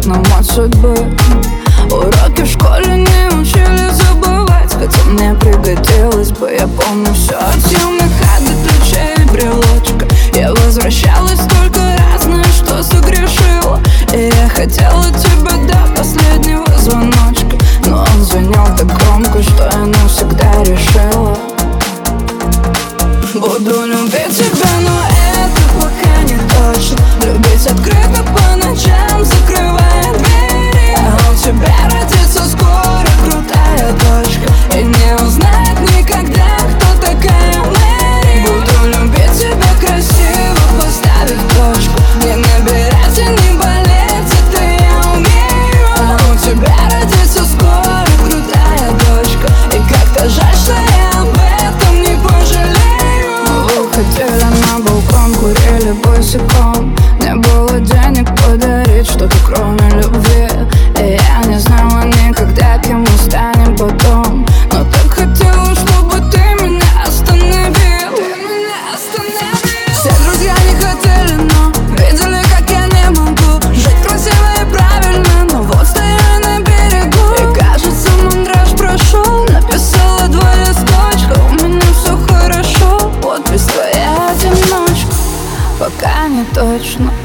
нам от судьбы. Уроки в школе не учили забывать, хотя мне пригодилось бы. Я помню все от съемных до ключей и брелочка. Я возвращалась столько раз, знаешь, что согрешила. И я хотела тебя до последнего звоночка, но он звенел так громко, что я навсегда решила: буду любить тебя, но это пока не точно. Любить открыто по ночам, закрывая двери. А у тебя родится скоро крутая дочка, и не узнает никогда, кто такая Мэри. Буду любить тебя красиво, поставив точку. Не набирать и не болеть, это я умею. А у тебя родится скоро крутая дочка, и как-то жаль, что я об этом не пожалею. Мы уходили на балкон, курили босиком. Не было денег подарить что-то кроме любви, и я не знала никогда, кем мы станем потом. Но так хотела, чтобы ты меня остановил. Все друзья не хотели, но видели, как я не могу жить красиво и правильно, но вот стою на берегу. И кажется, мандраж прошел. Написала 2 листочка, у меня все хорошо. Подпись твоя одиночка, пока не точно.